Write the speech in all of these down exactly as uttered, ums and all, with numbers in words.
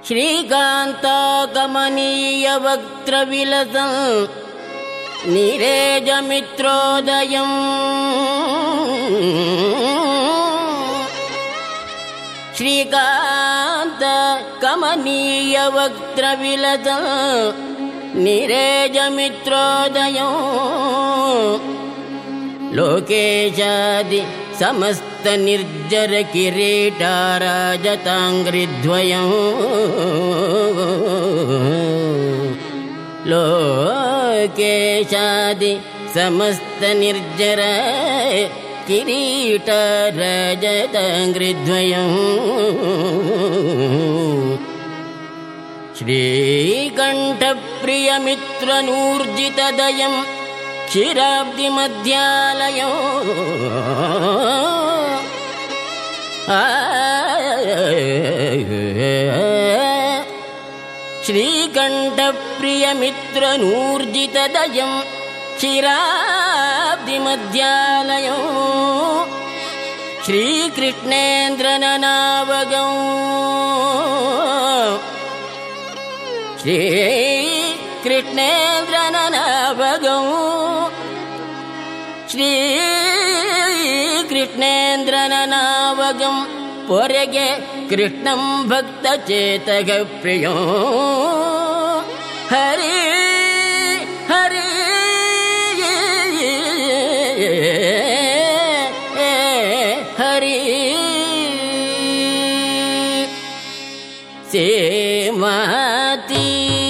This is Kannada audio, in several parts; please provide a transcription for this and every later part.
ಶ್ರೀಕಾಂತ ಕಮನೀಯ ವಕ್ತ್ರವಿಲಸಂ ನೀರೇಜ ಮಿತ್ರೋದಯಂ ಶ್ರೀಕಾಂತ ಕಮನೀಯ ವಕ್ತ್ರವಿಲಸಂ ನೀರೇಜ ಮಿತ್ರೋದಯಂ ಲೋಕೇಶಾದಿ ಸಮಸ್ತ ನಿರ್ಜರ ಕಿರೀಟಾರಾಜತಾಂಗ್ರಿದ್ವಯಂ ಲೋಕೇಶಾದಿ ಸಮಸ್ತ ನಿರ್ಜರ ಕಿರೀಟಾರಾಜತಾಂಗ್ರಿದ್ವಯಂ ಶ್ರೀಕಂಠಪ್ರಿಯ ಮಿತ್ರನೂರ್ಜಿತದಯಂ ಕ್ಷೀರಾಬ್ಧಿ ಮಧ್ಯಾಲಯೋ ಶ್ರೀಕಂಠಪ್ರಿಯ ಮಿತ್ರನೂರ್ಜಿತದಯಂ ಕ್ಷೀರಾಬ್ಧಿ ಮಧ್ಯಾಲಯೋ ಶ್ರೀಕೃಷ್ಣೇಂದ್ರನನಾವಗಂ ಶ್ರೀ ಕೃಷ್ಣೇಂದ್ರನನಾವಗಂ ಶ್ರೀ ಕೃಷ್ಣೇಂದ್ರನನಾವಗಂ ಪೊರೆಗೆ ಕೃಷ್ಣಂ ಭಕ್ತ ಚೇತಕ ಪ್ರಿಯೋ ಹರಿ ಹರಿ ಹರಿ ಸೇಮಾತಿ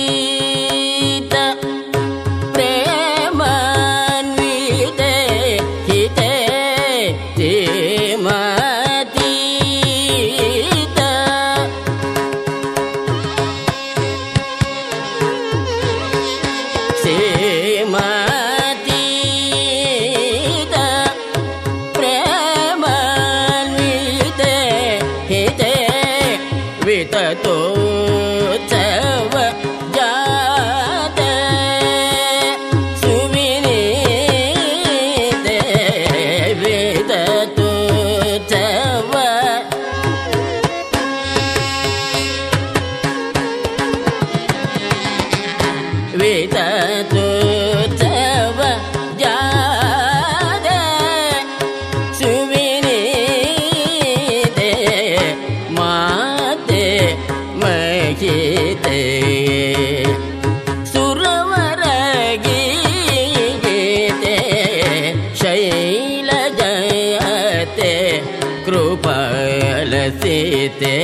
ಕೃಪಾಲಸಿತೆ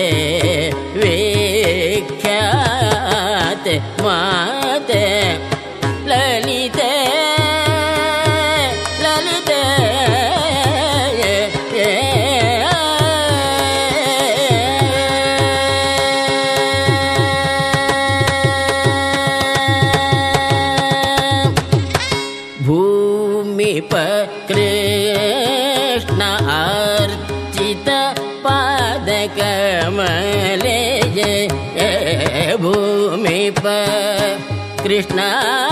ವಿಖ್ಯಾತೆ ಮಾತೆ ಲಲಿತೆ ಲಲಿತೆ ಭೂಮಿಪ ಕೃಷ್ಣ ಅರ್ಚಿತ ಪಾದಕಮಲೆ ಭೂಮಿಪ ಕೃಷ್ಣ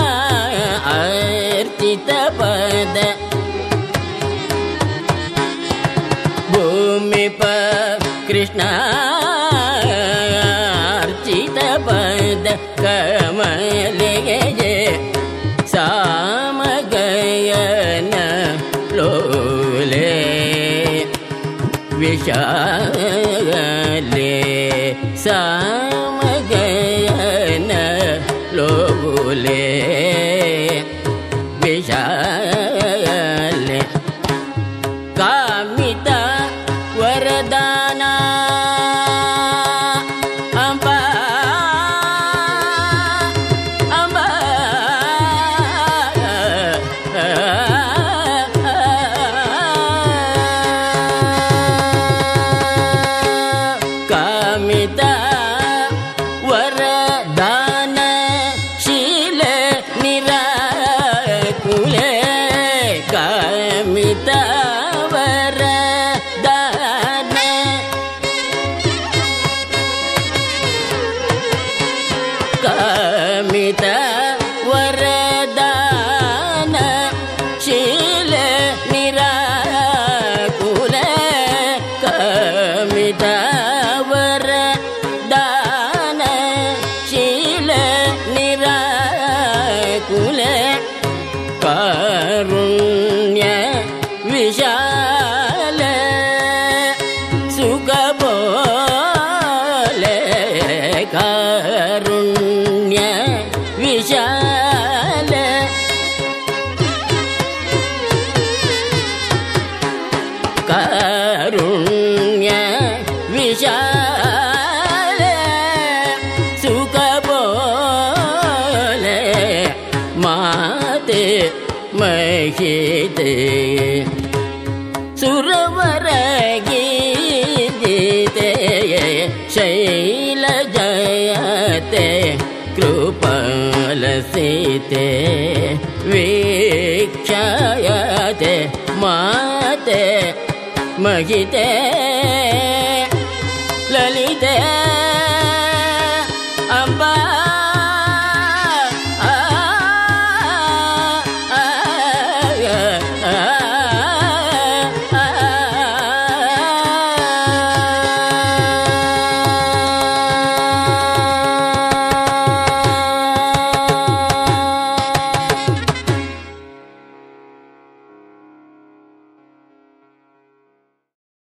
ಅರ್ಚಿತ ಪದ ಭೂಮಿಪ ಕೃಷ್ಣ ಅರ್ಚಿತ ಪದ ಕಮಲೆಗೆ ಸಾಮಗಯನ ಲೋಲೆ ವಿಶಾಲೆ ಸಾಮಗಯನ ಲೋಲೆ ವಿಶಾಲೆ ಕಾಮಿತ ವರದಾನ ಅಂಬಾ ಅಂಬಾ ಕಾಮಿತ ವರದಾನ ಶೀಲ ನಿರಾಕುಲೆ ಕಾಮಿತ ವರದಾನ ಕಾಮಿತ ವರದಾನ ಶೀಲ ನಿರಾಕುಲೆ ಕಾಮಿತ ವರದಾನ ಕಾರುಣ್ಯ ವಿಶಾಲ ಸುಖಬೋಲೆ ಕಾರುಣ್ಯ ವಿಶಾಲ ಕಾರುಣ್ಯ ವಿಶಾಲ ಸುಖಬೋಲೆ ಮಾತೆ ಮಹಿತೆ ಸುರವರ ಗೀತೆ ಶೈಲಜಯತೆ ಕೃಪಾಲಸಿತೆ ವೀಕ್ಷಯತೆ ಮಾತೆ ಮಹಿತೆ